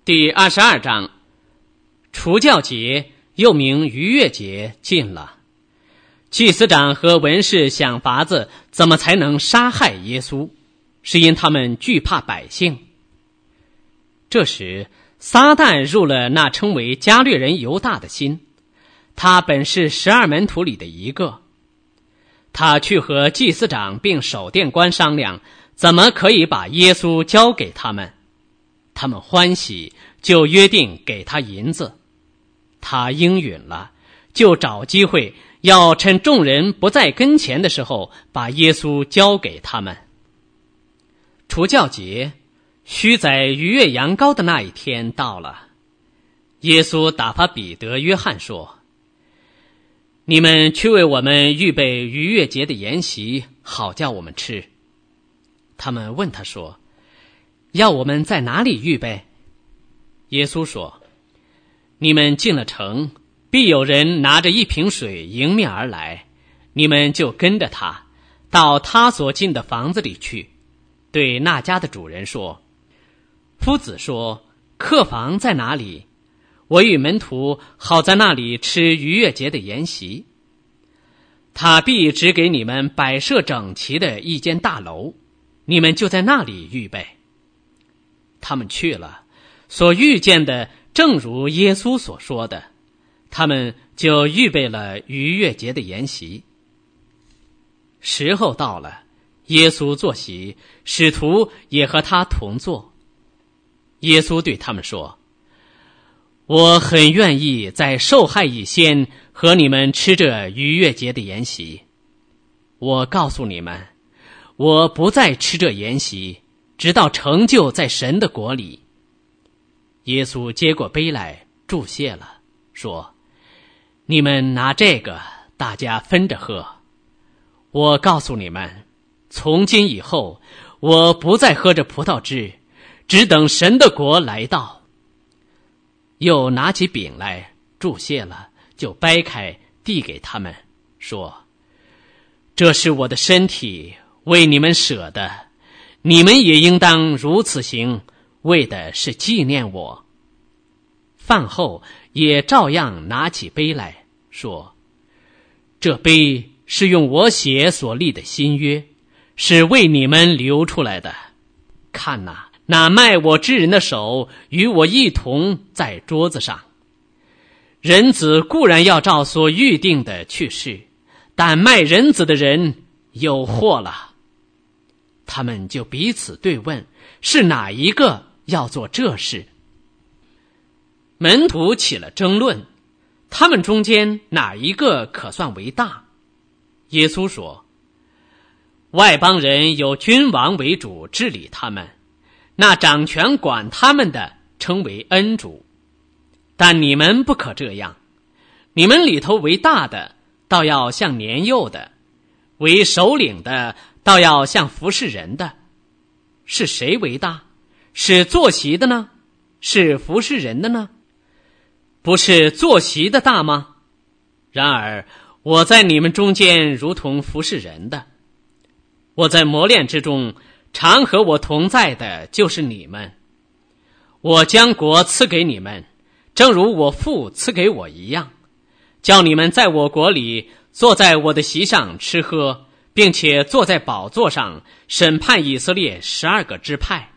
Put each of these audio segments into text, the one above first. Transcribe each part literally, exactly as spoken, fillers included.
第二十二章，除酵节又名逾越节近了。祭司长和文士想法子怎么才能杀害耶稣，是因他们惧怕百姓。这时撒旦入了那称为加略人犹大的心，他本是十二门徒里的一个。他去和祭司长并守殿官商量，怎么可以把耶稣交给他们。他们欢喜，就约定给他银子。他应允了，就找机会要趁众人不在跟前的时候，把耶稣交给他们。除酵节须宰逾越羊羔的那一天到了，耶稣打发彼得、约翰说：你们去为我们预备逾越节的筵席，好叫我们吃。他们问他说：要我们在哪里预备？耶稣说：你们进了城，必有人拿着一瓶水迎面而来，你们就跟着他，到他所进的房子里去，对那家的主人说：夫子说，客房在哪里？我与门徒好在那里吃逾越节的筵席。他必指给你们摆设整齐的一间大楼，你们就在那里预备。他们去了，所遇见的正如耶稣所说的，他们就预备了逾越节的筵席。时候到了，耶稣坐席，使徒也和他同坐。耶稣对他们说：我很愿意在受害以先和你们吃这逾越节的筵席。我告诉你们，我不再吃这筵席，直到成就在神的国里。耶稣接过杯来，祝谢了，说：你们拿这个，大家分着喝。我告诉你们，从今以后，我不再喝这葡萄汁，只等神的国来到。又拿起饼来，祝谢了，就掰开，递给他们，说：这是我的身体，为你们舍的，你们也应当如此行，为的是纪念我。饭后也照样拿起杯来，说：这杯是用我血所立的新约，是为你们流出来的。看哪，那卖我之人的手与我一同在桌子上。人子固然要照所预定的去世，但卖人子的人有祸了。他们就彼此对问，是哪一个要做这事？门徒起了争论，他们中间哪一个可算为大？耶稣说：外邦人有君王为主治理他们，那掌权管他们的称为恩主。但你们不可这样，你们里头为大的，倒要像年幼的；为首领的，倒要像服侍人的。是谁为大？是坐席的呢？是服侍人的呢？不是坐席的大吗？然而我在你们中间如同服侍人的。我在磨练之中，常和我同在的就是你们。我将国赐给你们，正如我父赐给我一样，叫你们在我国里坐在我的席上吃喝，并且坐在宝座上审判以色列十二个支派。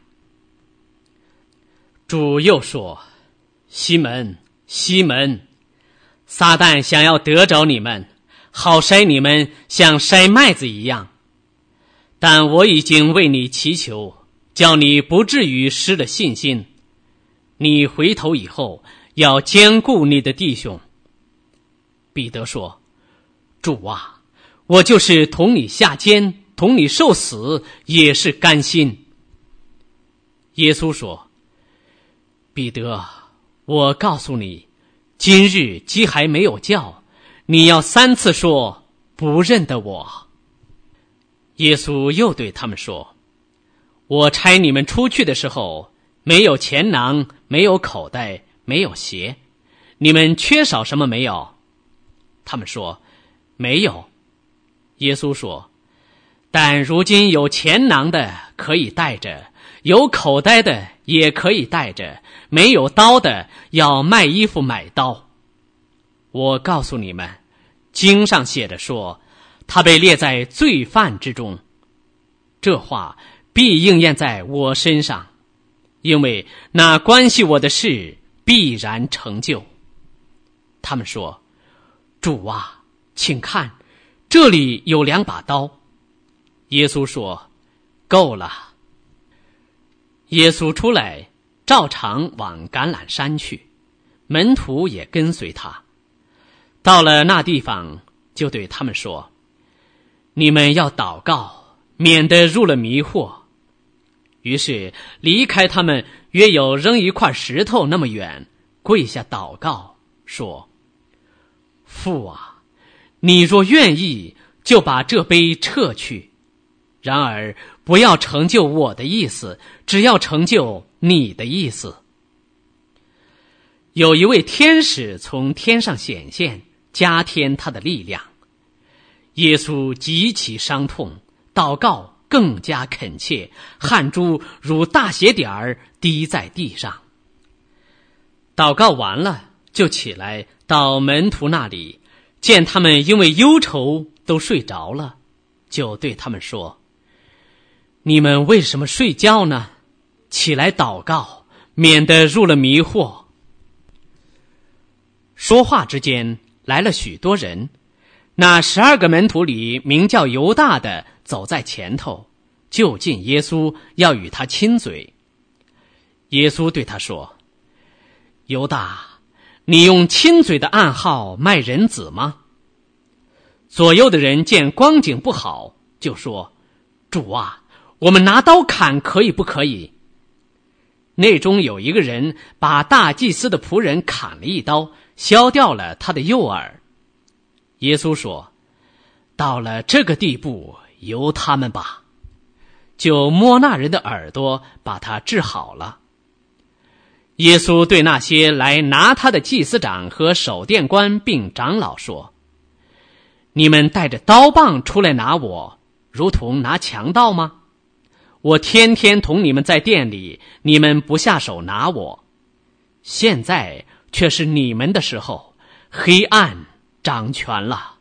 主又说：西门，西门，撒旦想要得着你们，好筛你们像筛麦子一样。但我已经为你祈求，叫你不至于失了信心。你回头以后，要兼顾你的弟兄。彼得说：主啊，我就是同你下监，同你受死，也是甘心。耶稣说：彼得，我告诉你，今日鸡还没有叫，你要三次说不认得我。耶稣又对他们说：我差你们出去的时候，没有钱囊，没有口袋，没有鞋，你们缺少什么没有？他们说：没有。耶稣说：但如今有钱囊的可以带着，有口袋的也可以带着，没有刀的要卖衣服买刀。我告诉你们，经上写着说，他被列在罪犯之中。这话必应验在我身上，因为那关系我的事必然成就。他们说，主啊，请看，这里有两把刀。耶稣说，够了。耶稣出来，照常往橄榄山去，门徒也跟随他。到了那地方，就对他们说，你们要祷告，免得入了迷惑。于是离开他们约有扔一块石头那么远，跪下祷告，说，父啊，你若愿意，就把这杯撤去，然而不要成就我的意思，只要成就你的意思。有一位天使从天上显现，加添他的力量。耶稣极其伤痛，祷告更加恳切，汗珠如大血点儿滴在地上。祷告完了，就起来到门徒那里，见他们因为忧愁都睡着了，就对他们说，你们为什么睡觉呢？起来祷告，免得入了迷惑。说话之间，来了许多人，那十二个门徒里名叫犹大的走在前头，就近耶稣，要与他亲嘴。耶稣对他说，犹大，你用亲嘴的暗号卖人子吗？左右的人见光景不好，就说，主啊，我们拿刀砍可以不可以？内中有一个人把大祭司的仆人砍了一刀，削掉了他的右耳。耶稣说，到了这个地步，由他们吧，就摸那人的耳朵，把他治好了。耶稣对那些来拿他的祭司长和守殿官并长老说，你们带着刀棒出来拿我，如同拿强盗吗？我天天同你们在店里，你们不下手拿我。现在却是你们的时候，黑暗掌权了。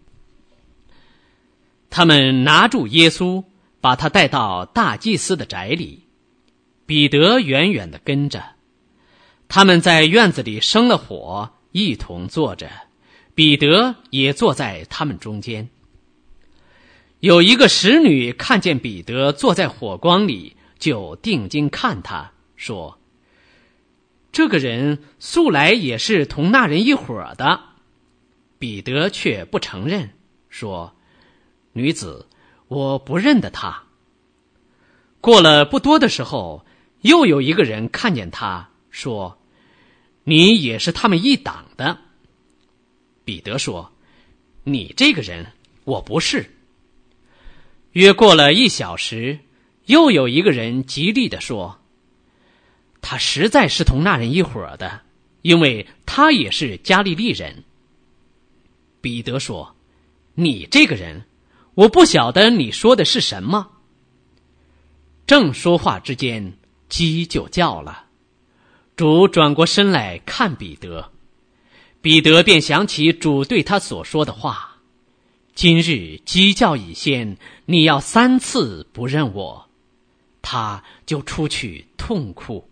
他们拿住耶稣，把他带到大祭司的宅里，彼得远远地跟着。他们在院子里生了火，一同坐着，彼得也坐在他们中间。有一个使女看见彼得坐在火光里，就定睛看他，说，这个人素来也是同那人一伙的。彼得却不承认，说，女子，我不认得他。过了不多的时候，又有一个人看见他，说，你也是他们一党的。彼得说，你这个人我不是。约过了一小时，又有一个人极力地说，他实在是同那人一伙的，因为他也是加利利人。彼得说，你这个人，我不晓得你说的是什么。正说话之间，鸡就叫了。主转过身来看彼得，彼得便想起主对他所说的话，今日鸡叫以先，你要三次不认我。他就出去痛哭。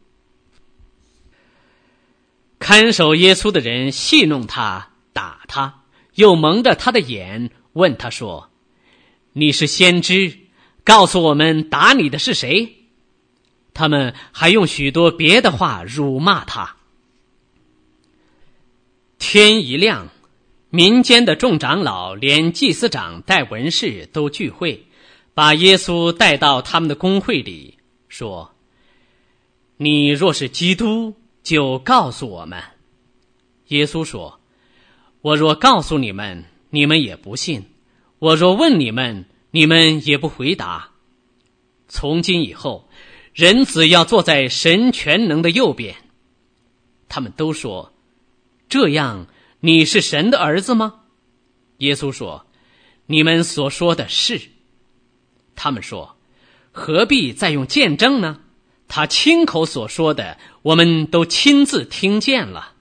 看守耶稣的人戏弄他，打他，又蒙着他的眼，问他说，你是先知，告诉我们打你的是谁？他们还用许多别的话辱骂他。天一亮，民间的众长老连祭司长带文士都聚会，把耶稣带到他们的公会里，说，你若是基督，就告诉我们。耶稣说，我若告诉你们，你们也不信；我若问你们，你们也不回答。从今以后，人子要坐在神全能的右边。他们都说，这样你是神的儿子吗？耶稣说，你们所说的是。他们说，何必再用见证呢？ 他亲口所说的，我们都亲自听见了。